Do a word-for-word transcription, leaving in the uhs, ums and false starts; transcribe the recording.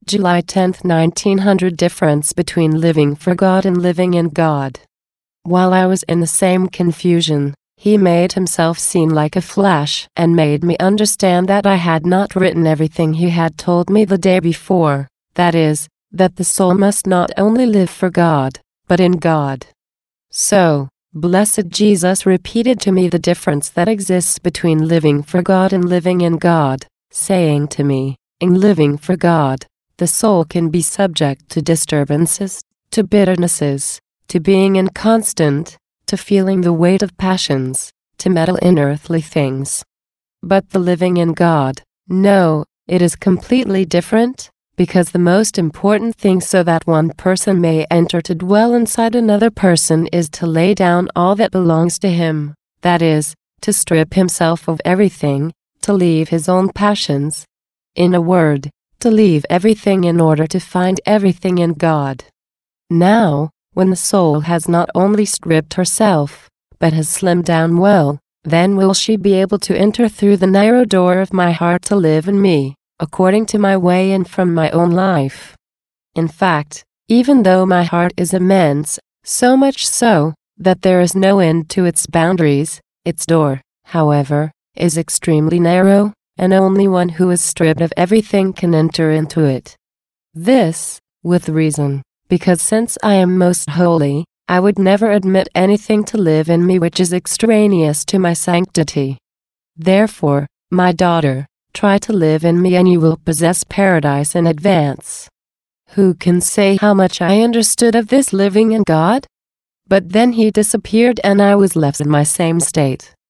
July tenth nineteen hundred Difference between living for God and living in God. While I was in the same confusion, he made himself seen like a flash and made me understand that I had not written everything he had told me the day before, that is, that the soul must not only live for God, but in God. So, blessed Jesus repeated to me the difference that exists between living for God and living in God, saying to me, in living for God, the soul can be subject to disturbances, to bitternesses, to being inconstant, to feeling the weight of passions, to meddle in earthly things. But the living in God, no, it is completely different, because the most important thing so that one person may enter to dwell inside another person is to lay down all that belongs to him, that is, to strip himself of everything, to leave his own passions. In a word, to leave everything in order to find everything in God. Now, when the soul has not only stripped herself, but has slimmed down well, then will she be able to enter through the narrow door of my heart to live in me, according to my way and from my own life. In fact, even though my heart is immense, so much so, that there is no end to its boundaries, its door, however, is extremely narrow, and only one who is stripped of everything can enter into it. This, with reason, because since I am most holy, I would never admit anything to live in me which is extraneous to my sanctity. Therefore, my daughter, try to live in me and you will possess paradise in advance. Who can say how much I understood of this living in God? But then he disappeared and I was left in my same state.